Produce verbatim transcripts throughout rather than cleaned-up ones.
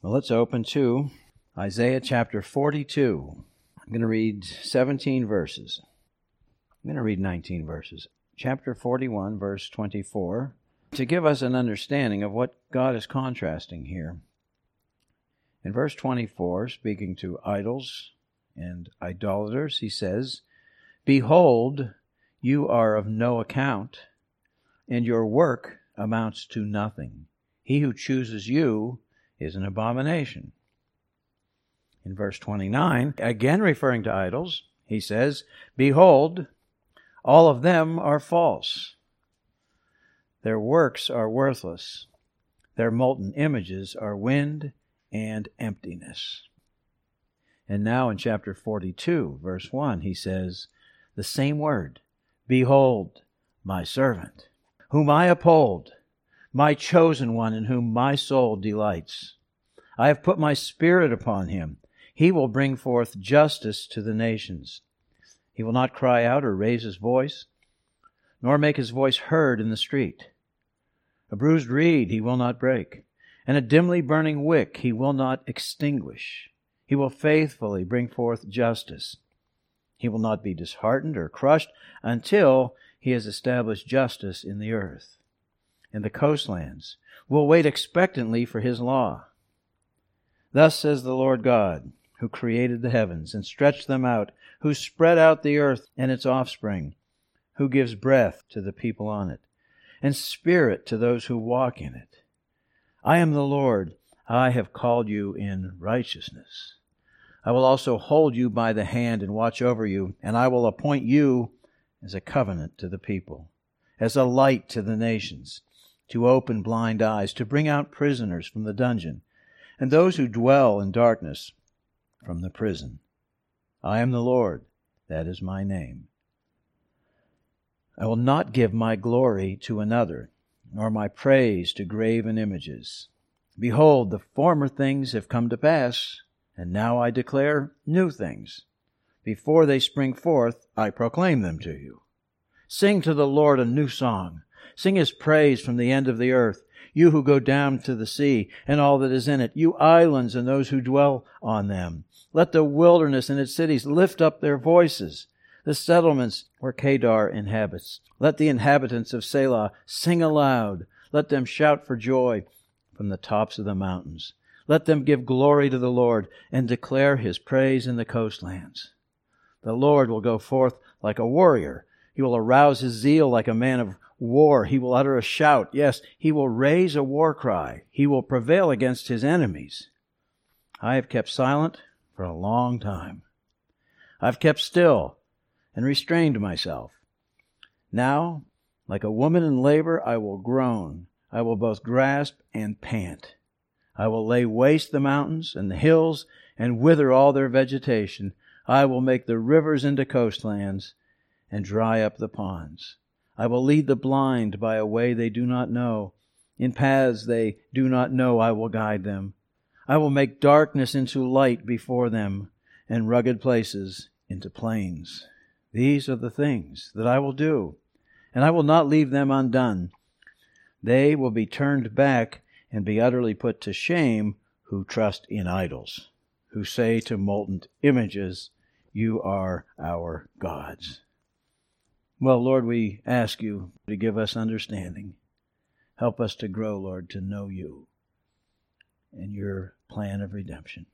Well, let's open to Isaiah chapter forty-two. I'm going to read seventeen verses. I'm going to read nineteen verses. Chapter forty-one, verse twenty-four, to give us an understanding of what God is contrasting here. In verse twenty-four, speaking to idols and idolaters, he says, "Behold, you are of no account, and your work amounts to nothing. He who chooses you is an abomination." In verse twenty-nine, again referring to idols, he says, "Behold, all of them are false. Their works are worthless. Their molten images are wind and emptiness." And now in chapter forty-two, verse one, he says the same word, "Behold, my servant, whom I uphold, my chosen one in whom my soul delights. I have put my spirit upon him. He will bring forth justice to the nations. He will not cry out or raise his voice, nor make his voice heard in the street. A bruised reed he will not break, and a dimly burning wick he will not extinguish. He will faithfully bring forth justice. He will not be disheartened or crushed until he has established justice in the earth. And the coastlands will wait expectantly for his law. Thus says the Lord God, who created the heavens and stretched them out, who spread out the earth and its offspring, who gives breath to the people on it, and spirit to those who walk in it. I am the Lord, I have called you in righteousness. I will also hold you by the hand and watch over you, and I will appoint you as a covenant to the people, as a light to the nations, to open blind eyes, to bring out prisoners from the dungeon, and those who dwell in darkness from the prison. I am the Lord, that is my name. I will not give my glory to another, nor my praise to graven images. Behold, the former things have come to pass, and now I declare new things. Before they spring forth, I proclaim them to you. Sing to the Lord a new song. Sing his praise from the end of the earth, you who go down to the sea and all that is in it, you islands and those who dwell on them. Let the wilderness and its cities lift up their voices, the settlements where Kedar inhabits. Let the inhabitants of Selah sing aloud. Let them shout for joy from the tops of the mountains. Let them give glory to the Lord and declare his praise in the coastlands. The Lord will go forth like a warrior. He will arouse his zeal like a man of war. He will utter a shout. Yes, he will raise a war cry. He will prevail against his enemies. I have kept silent for a long time. I've kept still and restrained myself. Now, like a woman in labor, I will groan. I will both grasp and pant. I will lay waste the mountains and the hills and wither all their vegetation. I will make the rivers into coastlands and dry up the ponds. I will lead the blind by a way they do not know. In paths they do not know I will guide them. I will make darkness into light before them, and rugged places into plains. These are the things that I will do, and I will not leave them undone. They will be turned back and be utterly put to shame who trust in idols, who say to molten images, you are our gods. Well, Lord, we ask you to give us understanding. Help us to grow, Lord, to know you and your plan of redemption.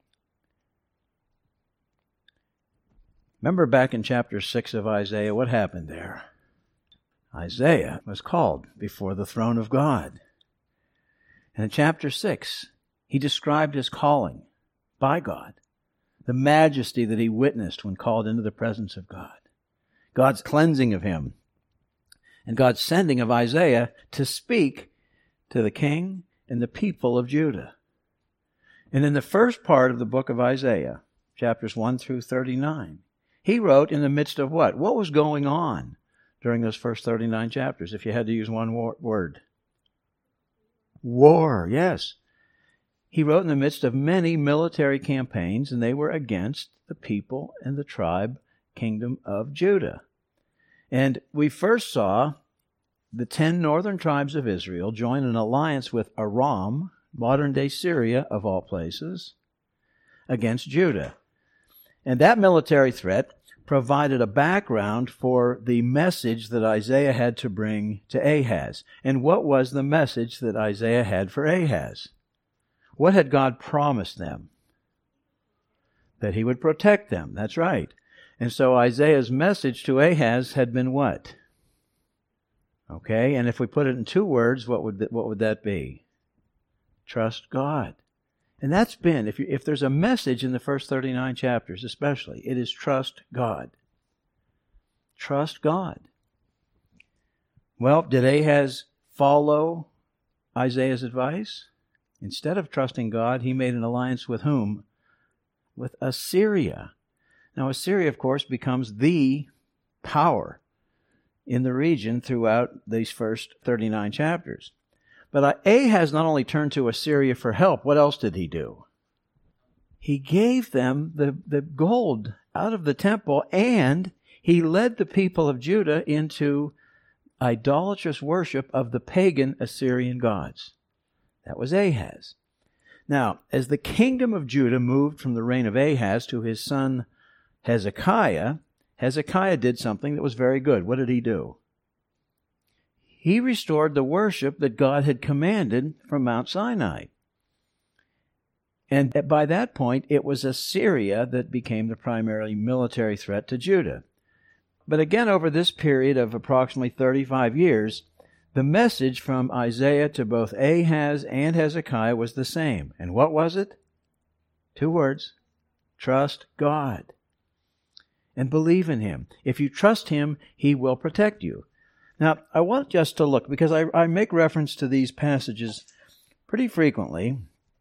Remember back in chapter six of Isaiah, what happened there? Isaiah was called before the throne of God. And in chapter six, he described his calling by God, the majesty that he witnessed when called into the presence of God, God's cleansing of him, and God's sending of Isaiah to speak to the king and the people of Judah. And in the first part of the book of Isaiah, chapters one through thirty-nine, he wrote in the midst of what? What was going on during those first thirty-nine chapters, if you had to use one word? War, yes. He wrote in the midst of many military campaigns, and they were against the people and the tribe kingdom of Judah. And we first saw the ten northern tribes of Israel join an alliance with Aram, modern-day Syria of all places, against Judah. And that military threat provided a background for the message that Isaiah had to bring to Ahaz. And what was the message that Isaiah had for Ahaz? What had God promised them? That he would protect them. That's right. And so Isaiah's message to Ahaz had been what? Okay, and if we put it in two words, what would th- what would that be? Trust God. And that's been, if you, if there's a message in the first thirty-nine chapters especially, it is trust God. Trust God. Well, did Ahaz follow Isaiah's advice? Instead of trusting God, he made an alliance with whom? With Assyria. Now, Assyria, of course, becomes the power in the region throughout these first thirty-nine chapters. But Ahaz not only turned to Assyria for help, what else did he do? He gave them the, the gold out of the temple, and he led the people of Judah into idolatrous worship of the pagan Assyrian gods. That was Ahaz. Now, as the kingdom of Judah moved from the reign of Ahaz to his son Hezekiah, Hezekiah did something that was very good. What did he do? He restored the worship that God had commanded from Mount Sinai. And by that point, it was Assyria that became the primary military threat to Judah. But again, over this period of approximately thirty-five years, the message from Isaiah to both Ahaz and Hezekiah was the same. And what was it? Two words. Trust God. And believe in Him. If you trust Him, He will protect you. Now, I want just to look, because I, I make reference to these passages pretty frequently.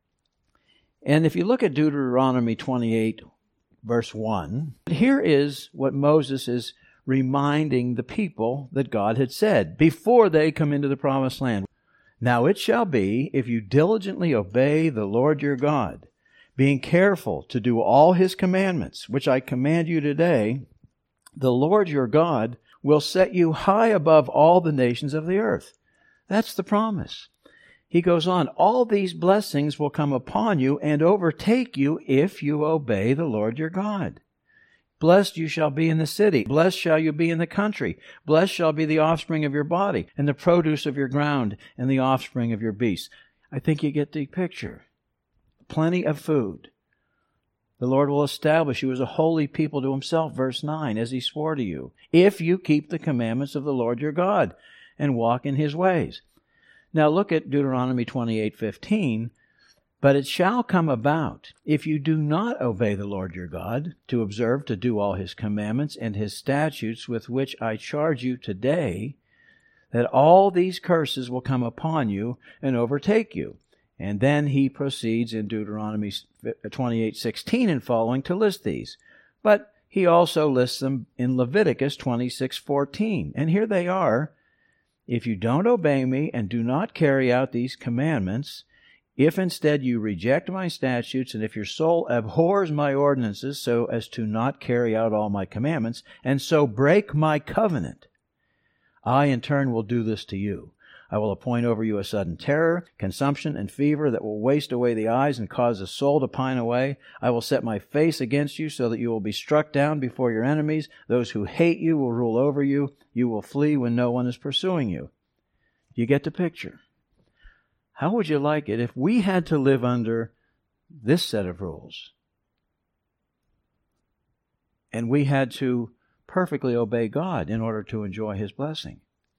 And if you look at Deuteronomy twenty-eight, verse one, here is what Moses is reminding the people that God had said before they come into the promised land. Now it shall be, if you diligently obey the Lord your God, being careful to do all His commandments, which I command you today, the Lord your God will set you high above all the nations of the earth. That's the promise. He goes on, all these blessings will come upon you and overtake you if you obey the Lord your God. Blessed you shall be in the city. Blessed shall you be in the country. Blessed shall be the offspring of your body, and the produce of your ground, and the offspring of your beasts. I think you get the picture. Plenty of food. The Lord will establish you as a holy people to Himself, verse nine, as He swore to you, if you keep the commandments of the Lord your God and walk in His ways. Now look at Deuteronomy twenty-eight fifteen. But it shall come about, if you do not obey the Lord your God, to observe to do all His commandments and His statutes with which I charge you today, that all these curses will come upon you and overtake you. And then he proceeds in Deuteronomy twenty-eight sixteen and following to list these. But he also lists them in Leviticus twenty-six fourteen. And here they are. If you don't obey me and do not carry out these commandments, if instead you reject my statutes, and if your soul abhors my ordinances so as to not carry out all my commandments, and so break my covenant, I in turn will do this to you. I will appoint over you a sudden terror, consumption, and fever that will waste away the eyes and cause the soul to pine away. I will set my face against you so that you will be struck down before your enemies. Those who hate you will rule over you. You will flee when no one is pursuing you. You get the picture. How would you like it if we had to live under this set of rules? And we had to perfectly obey God in order to enjoy His blessing.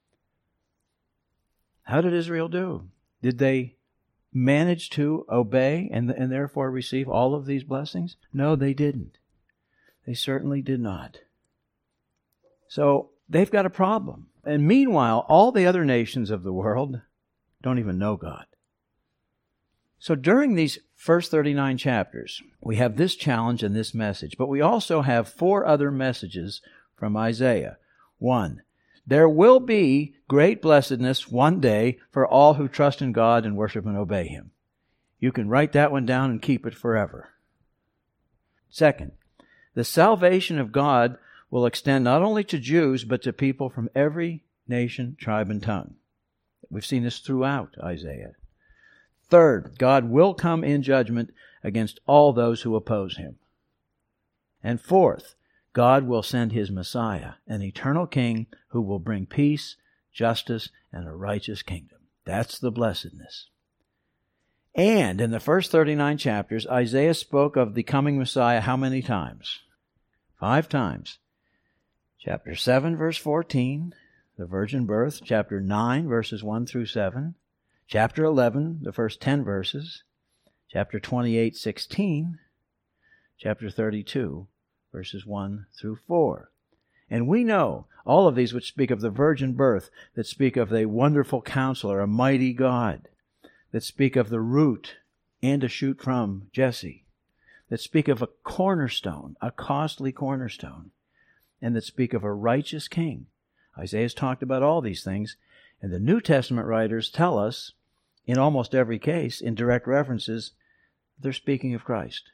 How did Israel do? Did they manage to obey and, and therefore receive all of these blessings? No, they didn't. They certainly did not. So they've got a problem. And meanwhile, all the other nations of the world don't even know God. So during these first thirty-nine chapters, we have this challenge and this message, but we also have four other messages from Isaiah. One, there will be great blessedness one day for all who trust in God and worship and obey Him. You can write that one down and keep it forever. Second, the salvation of God will extend not only to Jews, but to people from every nation, tribe, and tongue. We've seen this throughout Isaiah. Third, God will come in judgment against all those who oppose Him. And fourth, God will send His Messiah, an eternal King who will bring peace, justice, and a righteous kingdom. That's the blessedness. And in the first thirty-nine chapters, Isaiah spoke of the coming Messiah how many times? Five times. Chapter seven, verse fourteen, the virgin birth. Chapter nine, verses one through seven. Chapter eleven, the first ten verses. Chapter twenty-eight, sixteen. Chapter thirty-two, verses one through four. And we know all of these which speak of the virgin birth, that speak of a wonderful counselor, a mighty God, that speak of the root and a shoot from Jesse, that speak of a cornerstone, a costly cornerstone, and that speak of a righteous king. Isaiah's talked about all these things, and the New Testament writers tell us, in almost every case, in direct references, they're speaking of Christ.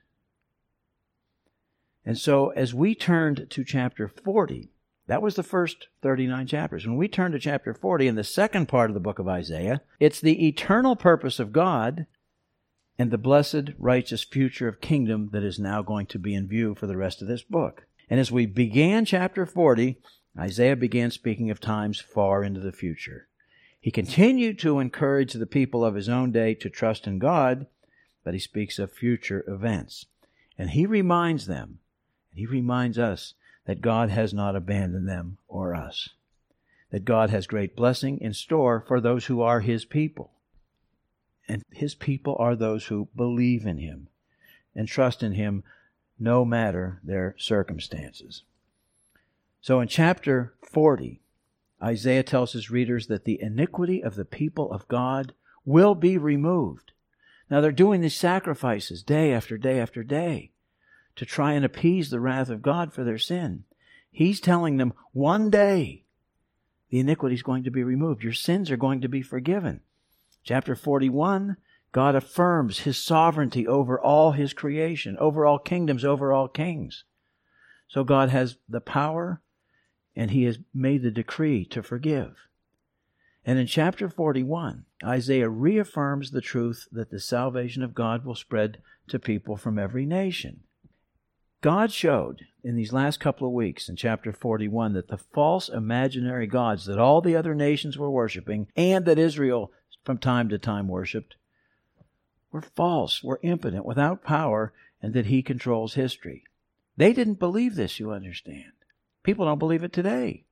And so as we turned to chapter forty, that was the first thirty-nine chapters. When we turn to chapter forty, in the second part of the book of Isaiah, it's the eternal purpose of God and the blessed, righteous future of kingdom that is now going to be in view for the rest of this book. And as we began chapter forty, Isaiah began speaking of times far into the future. He continued to encourage the people of his own day to trust in God, but he speaks of future events. And he reminds them, and he reminds us, that God has not abandoned them or us. That God has great blessing in store for those who are His people. And His people are those who believe in Him and trust in Him no matter their circumstances. So in chapter forty, Isaiah tells his readers that the iniquity of the people of God will be removed. Now they're doing these sacrifices day after day after day to try and appease the wrath of God for their sin. He's telling them one day the iniquity is going to be removed. Your sins are going to be forgiven. Chapter forty-one, God affirms His sovereignty over all His creation, over all kingdoms, over all kings. So God has the power, and He has made the decree to forgive. And in chapter forty-one, Isaiah reaffirms the truth that the salvation of God will spread to people from every nation. God showed in these last couple of weeks in chapter forty-one that the false imaginary gods that all the other nations were worshiping and that Israel from time to time worshipped were false, were impotent, without power, and that He controls history. They didn't believe this, you understand. People don't believe it today.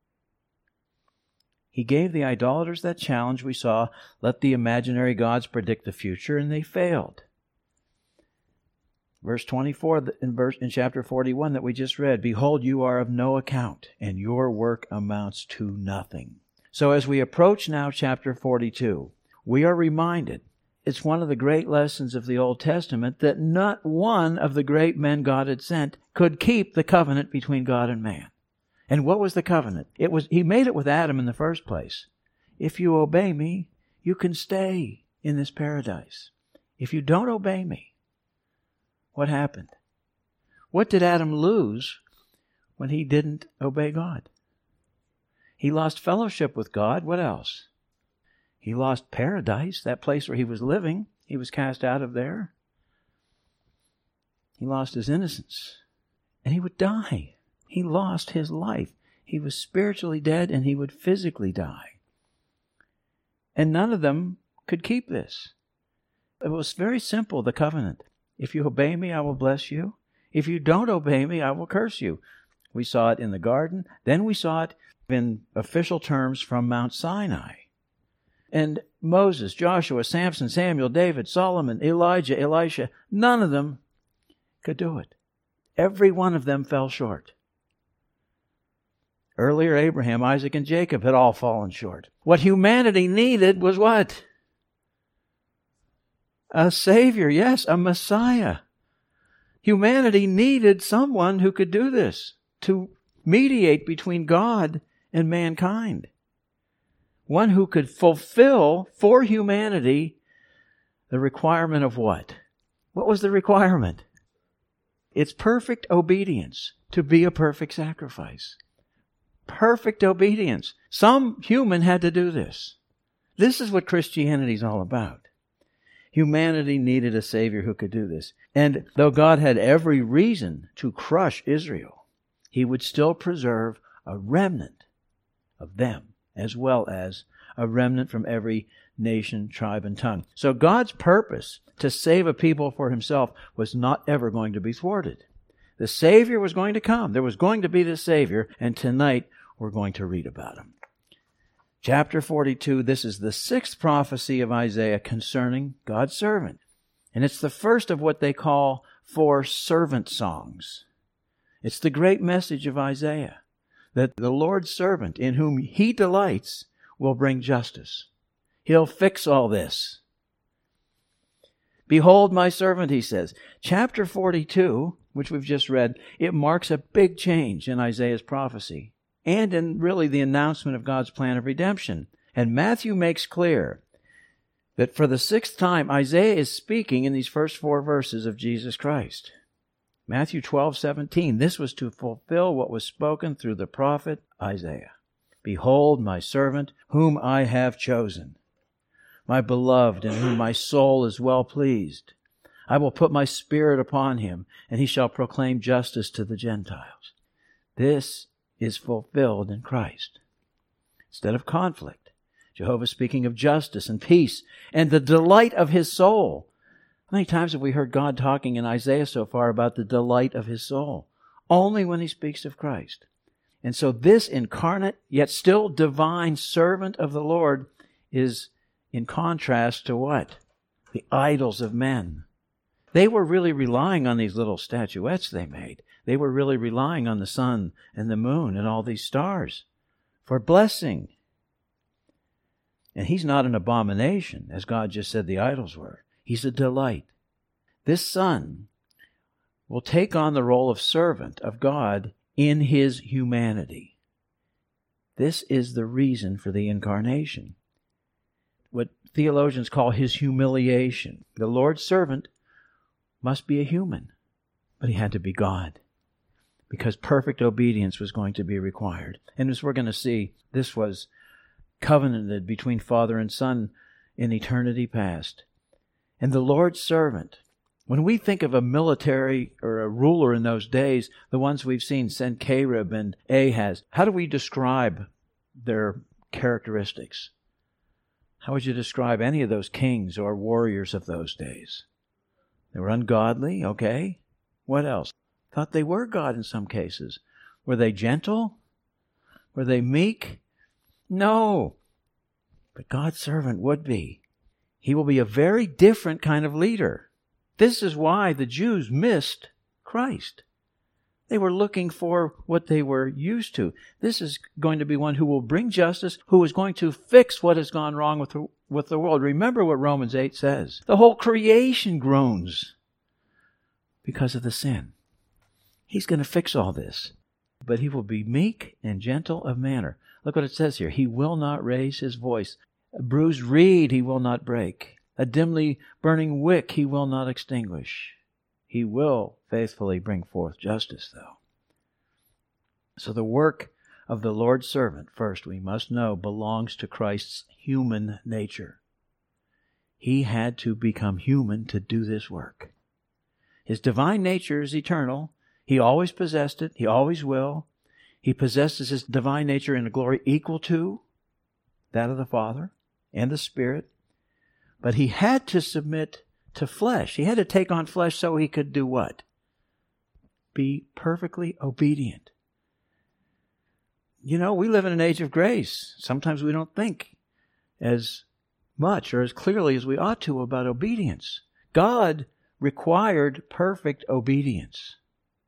He gave the idolaters that challenge we saw, let the imaginary gods predict the future, and they failed. Verse twenty-four in, verse, in chapter forty-one that we just read, behold, you are of no account, and your work amounts to nothing. So as we approach now chapter forty-two, we are reminded, it's one of the great lessons of the Old Testament, that not one of the great men God had sent could keep the covenant between God and man. And what was the covenant? It was He made it with Adam in the first place. If you obey me, you can stay in this paradise. If you don't obey me, what happened? What did Adam lose when he didn't obey God? He lost fellowship with God. What else? He lost paradise, that place where he was living. He was cast out of there. He lost his innocence. And he would die. He lost his life. He was spiritually dead and he would physically die. And none of them could keep this. It was very simple, the covenant. If you obey me, I will bless you. If you don't obey me, I will curse you. We saw it in the garden. Then we saw it in official terms from Mount Sinai. And Moses, Joshua, Samson, Samuel, David, Solomon, Elijah, Elisha, none of them could do it. Every one of them fell short. Earlier, Abraham, Isaac, and Jacob had all fallen short. What humanity needed was what? A Savior, yes, a Messiah. Humanity needed someone who could do this, to mediate between God and mankind. One who could fulfill for humanity the requirement of what? What was the requirement? It's perfect obedience, to be a perfect sacrifice. Perfect obedience. Some human had to do this. This is what Christianity is all about. Humanity needed a Savior who could do this. And though God had every reason to crush Israel, He would still preserve a remnant of them, as well as a remnant from every nation, tribe, and tongue. So God's purpose to save a people for Himself was not ever going to be thwarted. The Savior was going to come. There was going to be the Savior, and tonight we're going to read about Him. Chapter forty-two, this is the sixth prophecy of Isaiah concerning God's servant. And it's the first of what they call four servant songs. It's the great message of Isaiah, that the Lord's servant, in whom He delights, will bring justice. He'll fix all this. Behold my servant, He says. Chapter forty-two, which we've just read, it marks a big change in Isaiah's prophecy and in really the announcement of God's plan of redemption. And Matthew makes clear that for the sixth time, Isaiah is speaking in these first four verses of Jesus Christ. Matthew twelve seventeen, this was to fulfill what was spoken through the prophet Isaiah. Behold my servant, whom I have chosen, my beloved, in whom my soul is well pleased. I will put my spirit upon him, and he shall proclaim justice to the Gentiles. This is fulfilled in Christ. Instead of conflict, Jehovah speaking of justice and peace and the delight of His soul. How many times have we heard God talking in Isaiah so far about the delight of His soul? Only when He speaks of Christ. And so this incarnate, yet still divine servant of the Lord is in contrast to what? The idols of men. They were really relying on these little statuettes they made. They were really relying on the sun and the moon and all these stars for blessing. And He's not an abomination, as God just said the idols were. He's a delight. This Son will take on the role of servant of God in His humanity. This is the reason for the incarnation. What theologians call His humiliation. The Lord's servant must be a human, but He had to be God, because perfect obedience was going to be required. And as we're going to see, this was covenanted between Father and Son in eternity past. And the Lord's servant, when we think of a military or a ruler in those days, the ones we've seen, Sennacherib and Ahaz, how do we describe their characteristics? How would you describe any of those kings or warriors of those days? They were ungodly, okay. What else? Thought they were God in some cases. Were they gentle? Were they meek? No. But God's servant would be. He will be a very different kind of leader. This is why the Jews missed Christ. They were looking for what they were used to. This is going to be one who will bring justice, who is going to fix what has gone wrong with the, with the world. Remember what Romans eight says. The whole creation groans because of the sin. He's going to fix all this. But He will be meek and gentle of manner. Look what it says here. He will not raise His voice. A bruised reed He will not break. A dimly burning wick He will not extinguish. He will faithfully bring forth justice, though. So the work of the Lord's servant, first we must know, belongs to Christ's human nature. He had to become human to do this work. His divine nature is eternal. He always possessed it. He always will. He possesses His divine nature in a glory equal to that of the Father and the Spirit. But He had to submit to flesh. He had to take on flesh so He could do what? Be perfectly obedient. You know, we live in an age of grace. Sometimes we don't think as much or as clearly as we ought to about obedience. God required perfect obedience.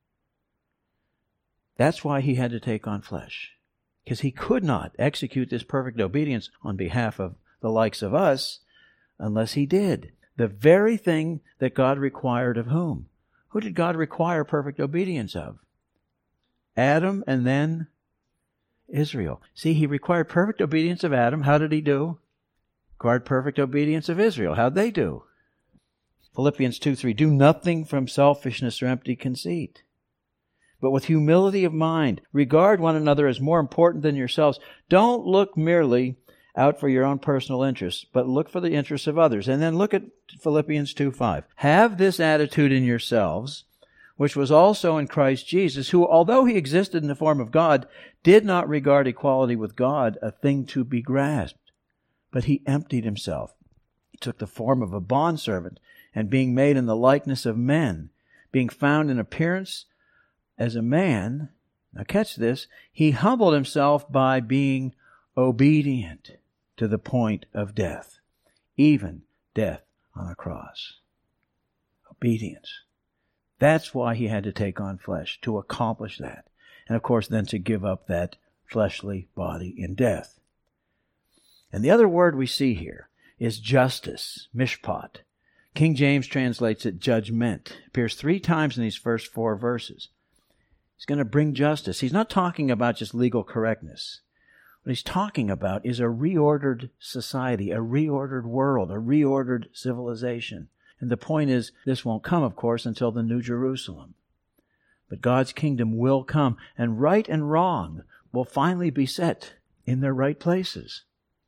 That's why He had to take on flesh, because He could not execute this perfect obedience on behalf of the likes of us unless He did. The very thing that God required of whom? Who did God require perfect obedience of? Adam and then Israel. See, He required perfect obedience of Adam. How did He do? Required perfect obedience of Israel. How'd they do? Philippians two three, do nothing from selfishness or empty conceit, but with humility of mind, regard one another as more important than yourselves. Don't look merely out for your own personal interests, but look for the interests of others. And then look at Philippians two five. Have this attitude in yourselves, which was also in Christ Jesus, who, although he existed in the form of God, did not regard equality with God a thing to be grasped, but he emptied himself. He took the form of a bondservant, and being made in the likeness of men, being found in appearance as a man, now catch this, he humbled himself by being obedient to the point of death, even death on a cross. Obedience. That's why he had to take on flesh, to accomplish that. And of course, then to give up that fleshly body in death. And the other word we see here is justice, mishpat. King James translates it judgment. It appears three times in these first four verses. He's going to bring justice. He's not talking about just legal correctness. What he's talking about is a reordered society, a reordered world, a reordered civilization. And the point is, this won't come, of course, until the New Jerusalem. But God's kingdom will come, and right and wrong will finally be set in their right places.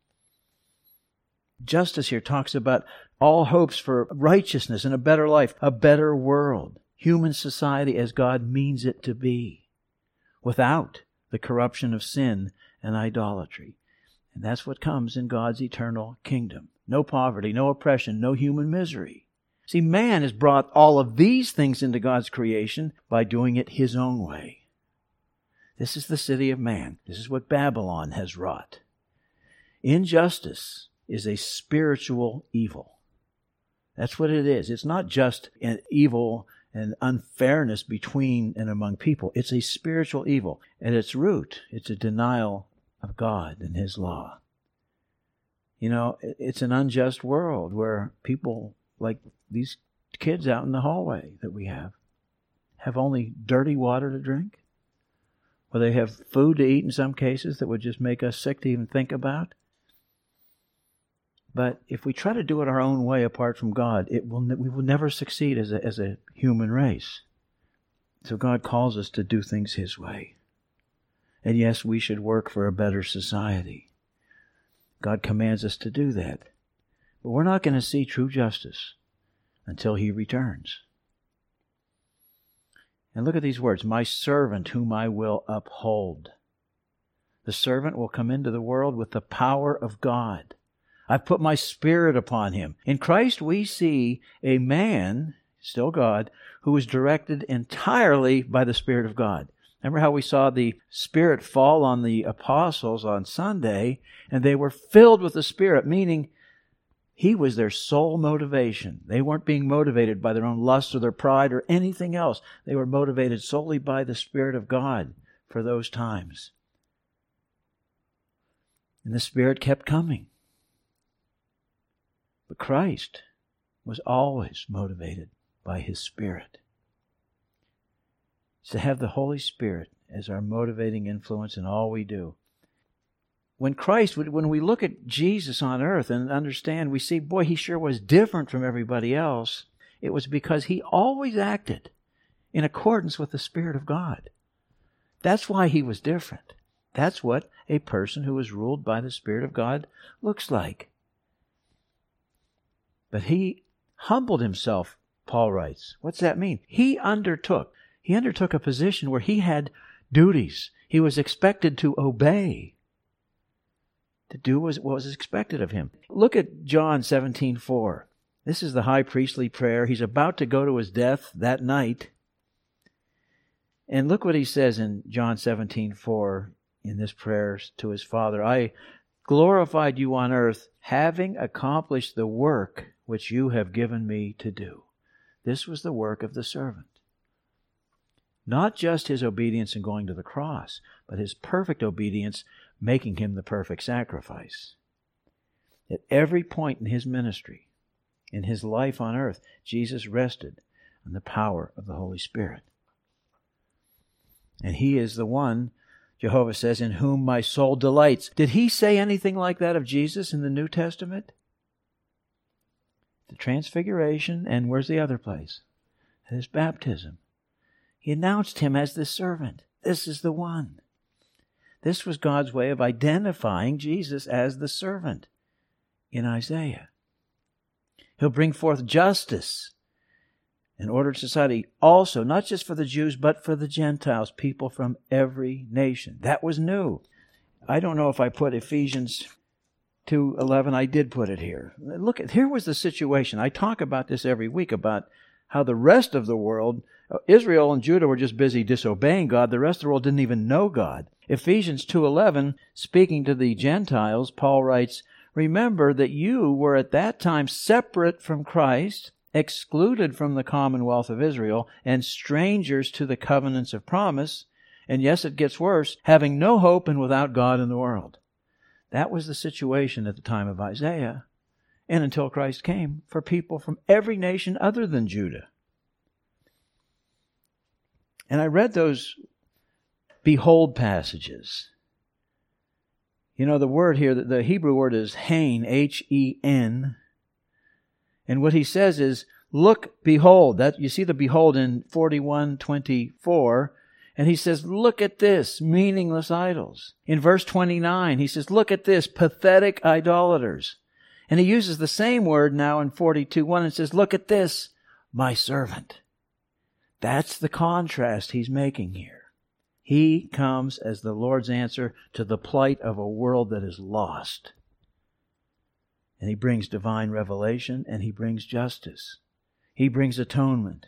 Justice here talks about all hopes for righteousness and a better life, a better world, human society as God means it to be, without the corruption of sin and idolatry. And that's what comes in God's eternal kingdom. No poverty, no oppression, no human misery. See, man has brought all of these things into God's creation by doing it his own way. This is the city of man. This is what Babylon has wrought. Injustice is a spiritual evil. That's what it is. It's not just an evil and unfairness between and among people. It's a spiritual evil. At its root, it's a denial of God and His law. You know, it's an unjust world where people like these kids out in the hallway that we have have only dirty water to drink, where they have food to eat in some cases that would just make us sick to even think about. But if we try to do it our own way apart from God, it will ne- we will never succeed as a, as a human race. So God calls us to do things His way. And yes, we should work for a better society. God commands us to do that. But we're not going to see true justice until He returns. And look at these words, my servant whom I will uphold. The servant will come into the world with the power of God. I've put my Spirit upon him. In Christ we see a man, still God, who is directed entirely by the Spirit of God. Remember how we saw the Spirit fall on the apostles on Sunday, and they were filled with the Spirit, meaning He was their sole motivation. They weren't being motivated by their own lust or their pride or anything else. They were motivated solely by the Spirit of God for those times. And the Spirit kept coming. But Christ was always motivated by His Spirit. It's to have the Holy Spirit as our motivating influence in all we do. When Christ, when we look at Jesus on earth and understand, we see, boy, He sure was different from everybody else. It was because He always acted in accordance with the Spirit of God. That's why He was different. That's what a person who is ruled by the Spirit of God looks like. But He humbled Himself, Paul writes. What's that mean? He undertook. He undertook a position where He had duties. He was expected to obey, to do what was expected of Him. Look at John seventeen four. This is the high priestly prayer. He's about to go to His death that night. And look what He says in John seventeen four in this prayer to His Father. I glorified you on earth, having accomplished the work which you have given me to do. This was the work of the servant. Not just his obedience in going to the cross, but his perfect obedience making him the perfect sacrifice. At every point in His ministry, in His life on earth, Jesus rested on the power of the Holy Spirit. And He is the one, Jehovah says, in whom my soul delights. Did He say anything like that of Jesus in the New Testament? The Transfiguration, and where's the other place? His baptism. He announced Him as the servant. This is the one. This was God's way of identifying Jesus as the servant in Isaiah. He'll bring forth justice in ordered society also, not just for the Jews, but for the Gentiles, people from every nation. That was new. I don't know if I put Ephesians two eleven. I did put it here. Look, here was the situation. I talk about this every week, about how the rest of the world, Israel and Judah were just busy disobeying God. The rest of the world didn't even know God. Ephesians two eleven, speaking to the Gentiles, Paul writes, "Remember that you were at that time separate from Christ, excluded from the commonwealth of Israel, and strangers to the covenants of promise, and yes, it gets worse, having no hope and without God in the world." That was the situation at the time of Isaiah, and until Christ came, for people from every nation other than Judah. And I read those behold passages. You know, the word here, the Hebrew word is hain, H E N. And what he says is, look, behold. That you see the behold in forty-one twenty-four. And he says, look at this, meaningless idols. In verse twenty-nine, he says, look at this, pathetic idolaters. And he uses the same word now in forty-two one and says, look at this, my servant. That's the contrast he's making here. He comes as the Lord's answer to the plight of a world that is lost. And he brings divine revelation, and he brings justice. He brings atonement.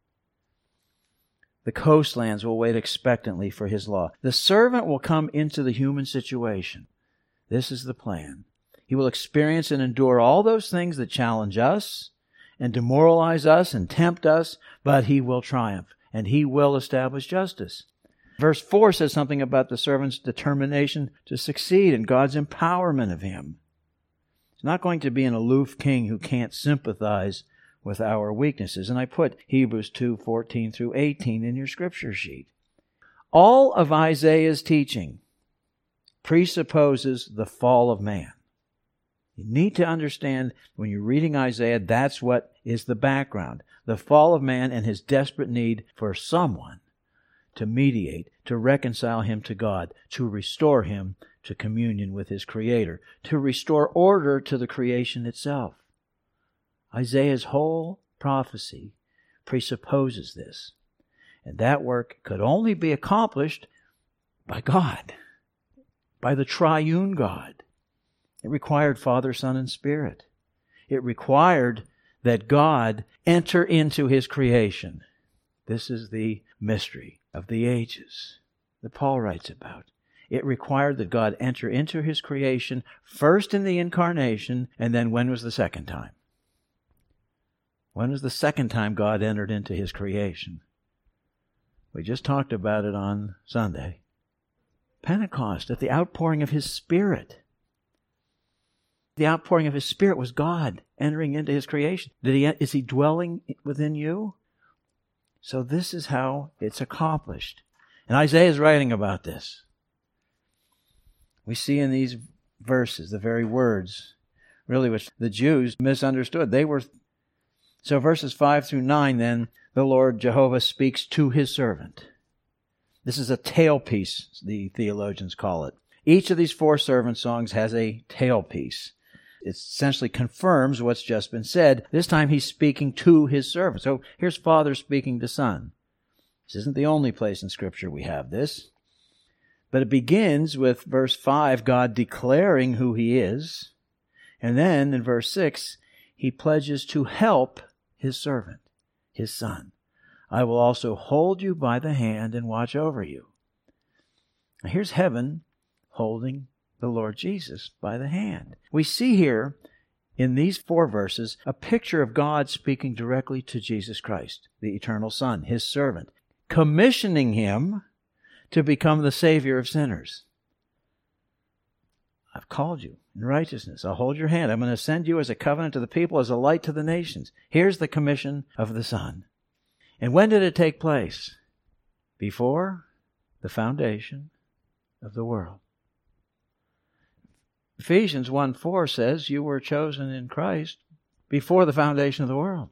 The coastlands will wait expectantly for his law. The servant will come into the human situation. This is the plan. He will experience and endure all those things that challenge us and demoralize us and tempt us, but he will triumph, and he will establish justice. Verse four says something about the servant's determination to succeed and God's empowerment of him. He's not going to be an aloof king who can't sympathize with our weaknesses. And I put Hebrews two fourteen through eighteen in your scripture sheet. All of Isaiah's teaching presupposes the fall of man. You need to understand when you're reading Isaiah, that's what is the background. The fall of man and his desperate need for someone to mediate, to reconcile him to God, to restore him to communion with his Creator, to restore order to the creation itself. Isaiah's whole prophecy presupposes this. And that work could only be accomplished by God, by the triune God. It required Father, Son, and Spirit. It required that God enter into his creation. This is the mystery of the ages that Paul writes about. It required that God enter into his creation, first in the incarnation, and then when was the second time? When was the second time God entered into his creation? We just talked about it on Sunday. Pentecost, at the outpouring of his Spirit. The outpouring of his Spirit was God entering into his creation. Did he? Is he dwelling within you? So this is how it's accomplished. And Isaiah is writing about this. We see in these verses the very words, really, which the Jews misunderstood. They were so verses five through nine, then, the Lord Jehovah speaks to his servant. This is a tailpiece, the theologians call it. Each of these four servant songs has a tailpiece. It essentially confirms what's just been said. This time he's speaking to his servant. So here's Father speaking to Son. This isn't the only place in Scripture we have this. But it begins with verse five, God declaring who he is. And then in verse six, he pledges to help his servant, his Son. I will also hold you by the hand and watch over you. Now here's heaven holding the Lord Jesus by the hand. We see here in these four verses a picture of God speaking directly to Jesus Christ, the eternal Son, his servant, commissioning him to become the Savior of sinners. I've called you in righteousness. I'll hold your hand. I'm going to send you as a covenant to the people, as a light to the nations. Here's the commission of the Son. And when did it take place? Before the foundation of the world. Ephesians one four says you were chosen in Christ before the foundation of the world.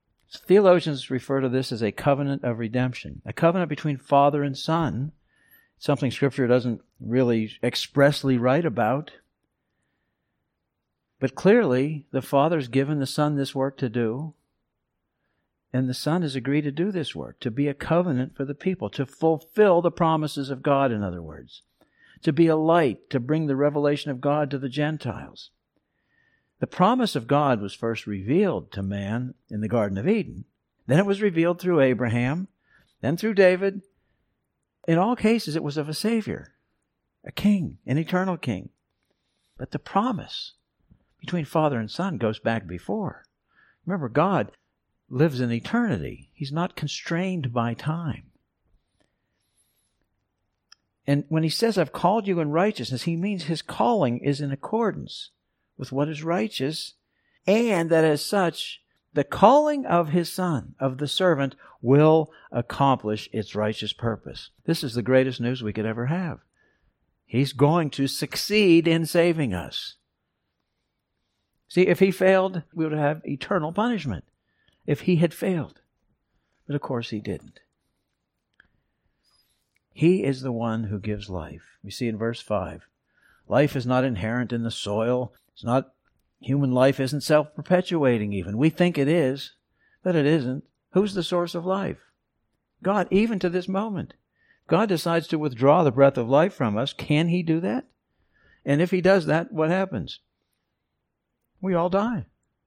Theologians refer to this as a covenant of redemption, a covenant between Father and Son. something Scripture doesn't really expressly write about. But clearly, the Father's given the Son this work to do, and the Son has agreed to do this work, to be a covenant for the people, to fulfill the promises of God, in other words, to be a light, to bring the revelation of God to the Gentiles. The promise of God was first revealed to man in the Garden of Eden. Then it was revealed through Abraham, then through David. In all cases, it was of a Savior, a King, an eternal King. But the promise between Father and Son goes back before. Remember, God lives in eternity. He's not constrained by time. And when He says, I've called you in righteousness, He means His calling is in accordance with what is righteous, and that as such, the calling of His Son, of the servant, will accomplish its righteous purpose. This is the greatest news we could ever have. He's going to succeed in saving us. See, if He failed, we would have eternal punishment. If He had failed. But of course He didn't. He is the one who gives life. We see in verse five, life is not inherent in the soil. It's not, human life isn't self-perpetuating even. We think it is, but it isn't. Who's the source of life? God, even to this moment. God decides to withdraw the breath of life from us. Can He do that? And if He does that, what happens? We all die.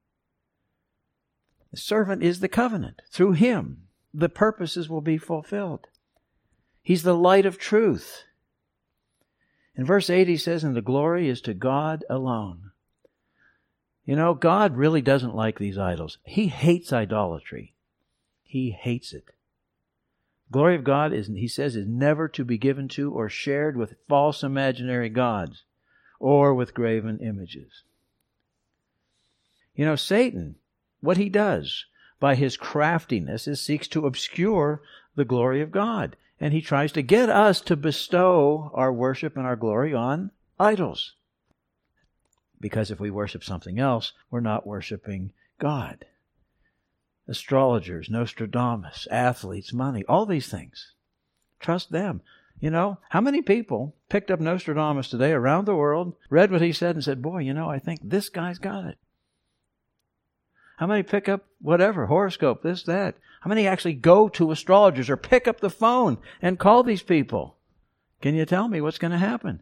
The servant is the covenant. Through Him, the purposes will be fulfilled. He's the light of truth. In verse eight, He says, and the glory is to God alone. You know, God really doesn't like these idols. He hates idolatry. He hates it. The glory of God, is, He says, is never to be given to or shared with false imaginary gods or with graven images. You know, Satan, what he does by his craftiness is seeks to obscure the glory of God. And he tries to get us to bestow our worship and our glory on idols. Because if we worship something else, we're not worshiping God. Astrologers, Nostradamus, athletes, money, all these things. Trust them. You know, how many people picked up Nostradamus today around the world, read what he said and said, boy, you know, I think this guy's got it. How many pick up whatever, horoscope, this, that? How many actually go to astrologers or pick up the phone and call these people? Can you tell me what's going to happen?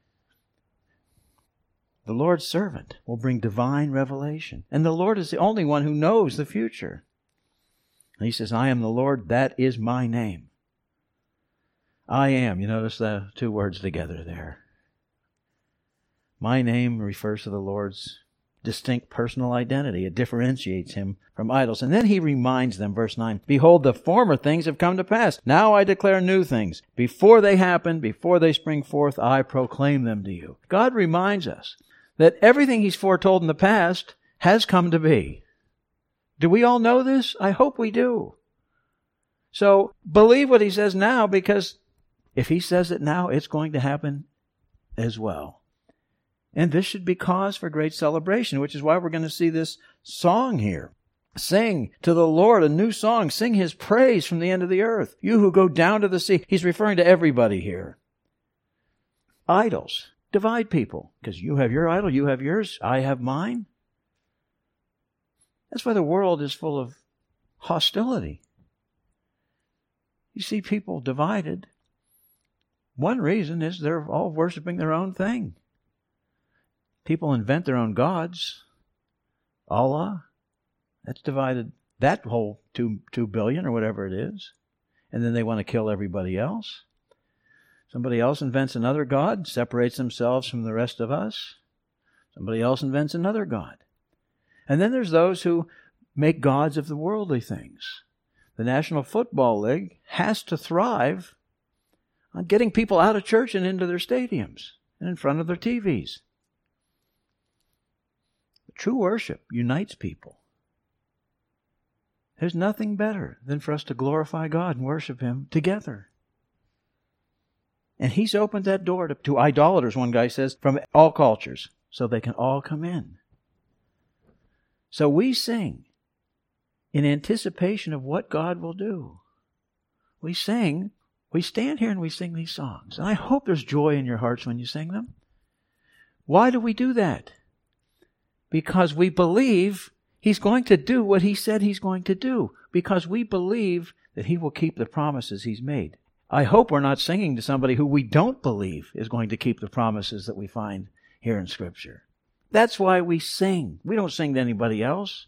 The Lord's servant will bring divine revelation. And the Lord is the only one who knows the future. And He says, I am the Lord, that is my name. I am. You notice the two words together there. My name refers to the Lord's distinct personal identity. It differentiates Him from idols. And then He reminds them, verse nine, behold, the former things have come to pass. Now I declare new things. Before they happen, before they spring forth, I proclaim them to you. God reminds us that everything He's foretold in the past has come to be. Do we all know this? I hope we do. So believe what He says now, because if He says it now, it's going to happen as well. And this should be cause for great celebration, which is why we're going to see this song here. Sing to the Lord a new song. Sing His praise from the end of the earth. You who go down to the sea. He's referring to everybody here. Idols divide people, because you have your idol, you have yours, I have mine. That's why the world is full of hostility. You see people divided. One reason is they're all worshiping their own thing. People invent their own gods. Allah, that's divided that whole two, two billion or whatever it is. And then they want to kill everybody else. Somebody else invents another god, separates themselves from the rest of us. Somebody else invents another god. And then there's those who make gods of the worldly things. The National Football League has to thrive on getting people out of church and into their stadiums and in front of their T Vs. True worship unites people. There's nothing better than for us to glorify God and worship Him together. And He's opened that door to, to idolaters, one guy says, from all cultures, so they can all come in. So we sing in anticipation of what God will do. We sing We stand here and we sing these songs. And I hope there's joy in your hearts when you sing them. Why do we do that? Because we believe He's going to do what He said He's going to do. Because we believe that He will keep the promises He's made. I hope we're not singing to somebody who we don't believe is going to keep the promises that we find here in Scripture. That's why we sing. We don't sing to anybody else.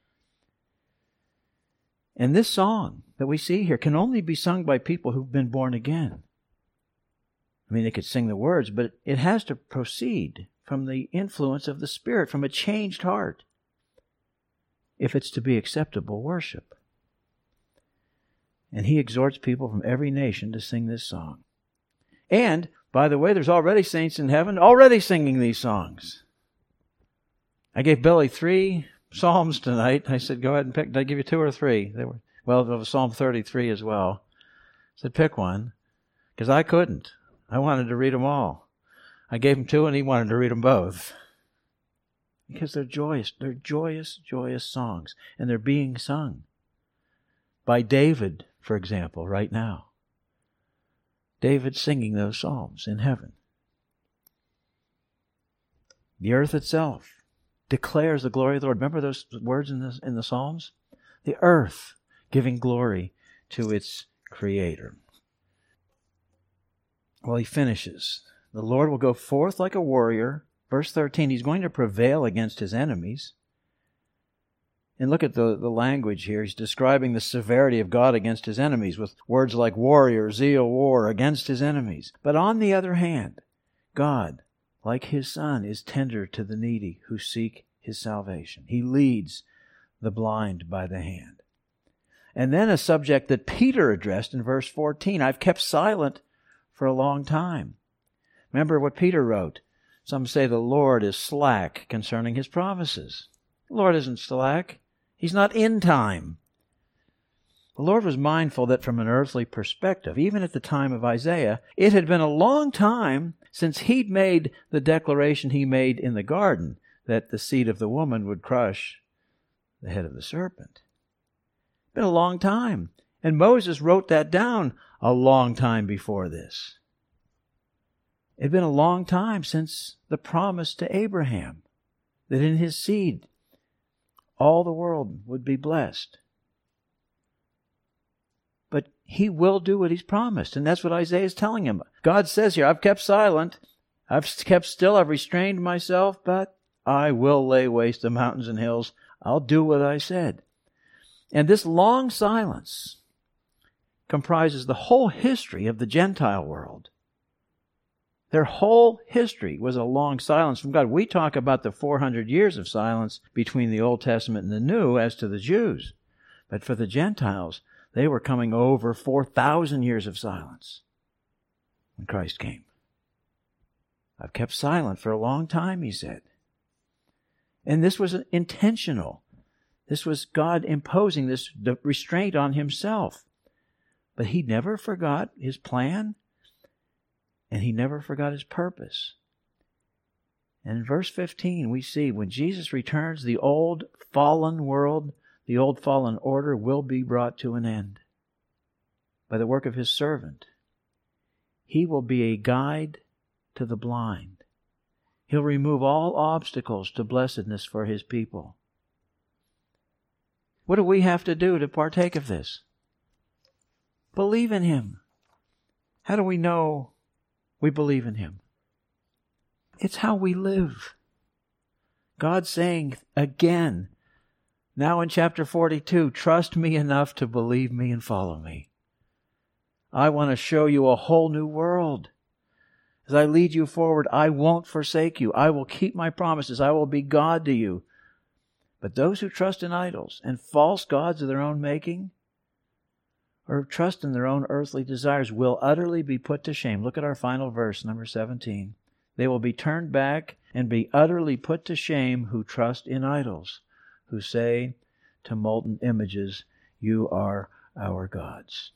And this song that we see here can only be sung by people who've been born again. I mean, they could sing the words, but it has to proceed from the influence of the Spirit, from a changed heart, if it's to be acceptable worship. And He exhorts people from every nation to sing this song. And, by the way, there's already saints in heaven already singing these songs. I gave Billy three Psalms tonight. I said, go ahead and pick. Did I give you two or three? They were, well, there was Psalm thirty-three as well. I said, pick one. Because I couldn't. I wanted to read them all. I gave him two and he wanted to read them both. Because they're joyous. They're joyous, joyous songs. And they're being sung by David, for example, right now. David's singing those psalms in heaven. The earth itself declares the glory of the Lord. Remember those words in the, in the Psalms? The earth giving glory to its Creator. Well, he finishes. The Lord will go forth like a warrior. Verse thirteen, He's going to prevail against His enemies. And look at the, the language here. He's describing the severity of God against His enemies with words like warrior, zeal, war, against His enemies. But on the other hand, God, like His Son, is tender to the needy who seek His salvation. He leads the blind by the hand. And then a subject that Peter addressed in verse fourteen, I've kept silent for a long time. Remember what Peter wrote. Some say the Lord is slack concerning His promises. The Lord isn't slack. He's not in time. The Lord was mindful that from an earthly perspective, even at the time of Isaiah, it had been a long time since He'd made the declaration He made in the garden that the seed of the woman would crush the head of the serpent. It's been a long time. And Moses wrote that down a long time before this. It had been a long time since the promise to Abraham that in his seed all the world would be blessed. But He will do what He's promised, and that's what Isaiah is telling him. God says here, I've kept silent, I've kept still, I've restrained myself, but I will lay waste the mountains and hills. I'll do what I said. And this long silence comprises the whole history of the Gentile world. Their whole history was a long silence from God. We talk about the four hundred years of silence between the Old Testament and the New as to the Jews. But for the Gentiles, they were coming over four thousand years of silence when Christ came. I've kept silent for a long time, He said. And this was intentional. This was God imposing this restraint on Himself. But He never forgot His plan, and He never forgot His purpose. And in verse fifteen, we see when Jesus returns, the old fallen world, the old fallen order will be brought to an end by the work of His servant. He will be a guide to the blind. He'll remove all obstacles to blessedness for His people. What do we have to do to partake of this? Believe in Him. How do we know we believe in Him? It's how we live. God's saying again, now in chapter forty-two, trust me enough to believe me and follow me. I want to show you a whole new world. As I lead you forward, I won't forsake you. I will keep my promises. I will be God to you. But those who trust in idols and false gods of their own making, or trust in their own earthly desires, will utterly be put to shame. Look at our final verse, number seventeen. They will be turned back and be utterly put to shame who trust in idols, who say to molten images, you are our gods.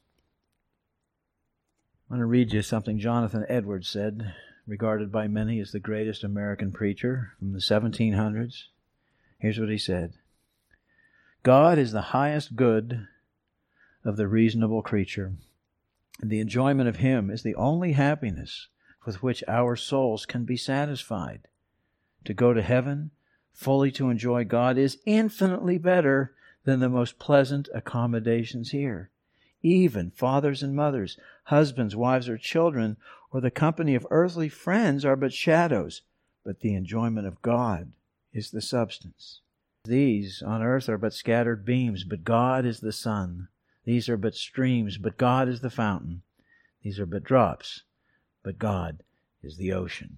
I want to read you something Jonathan Edwards said, regarded by many as the greatest American preacher from the seventeen hundreds. Here's what he said. God is the highest good of the reasonable creature, And the enjoyment of Him is the only happiness with which our souls can be satisfied. To go to heaven, fully to enjoy God, is infinitely better than the most pleasant accommodations here. Even fathers and mothers, husbands, wives, or children, or the company of earthly friends are but shadows, but the enjoyment of God is the substance. These on earth are but scattered beams, but God is the sun. These are but streams, but God is the fountain. These are but drops, but God is the ocean.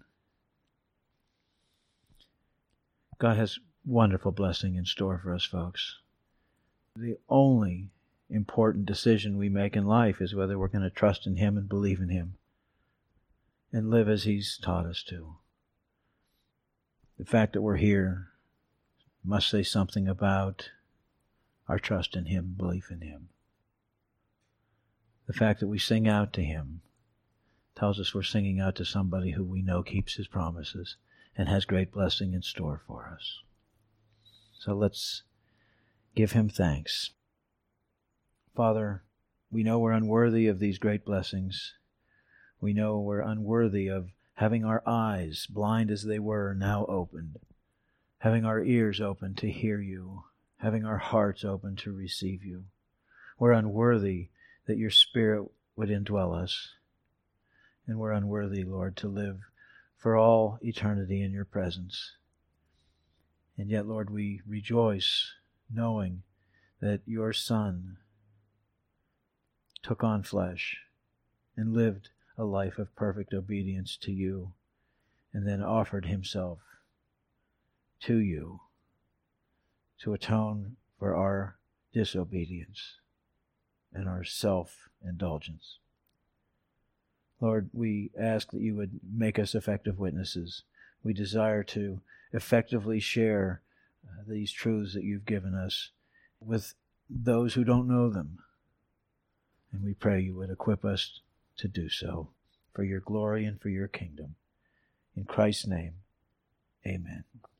God has wonderful blessing in store for us, folks. The only important decision we make in life is whether we're going to trust in Him and believe in Him and live as He's taught us to. The fact that we're here must say something about our trust in Him, belief in Him. The fact that we sing out to Him tells us we're singing out to somebody who we know keeps His promises and has great blessing in store for us. So let's give Him thanks. Father, we know we're unworthy of these great blessings. We know we're unworthy of having our eyes, blind as they were, now opened, having our ears open to hear You, having our hearts open to receive You. We're unworthy that Your Spirit would indwell us, and we're unworthy, Lord, to live for all eternity in Your presence. And yet, Lord, we rejoice knowing that Your Son took on flesh and lived a life of perfect obedience to You, and then offered Himself to You to atone for our disobedience and our self-indulgence. Lord, we ask that You would make us effective witnesses. We desire to effectively share uh, these truths that You've given us with those who don't know them. And we pray You would equip us to do so for Your glory and for Your kingdom. In Christ's name, amen.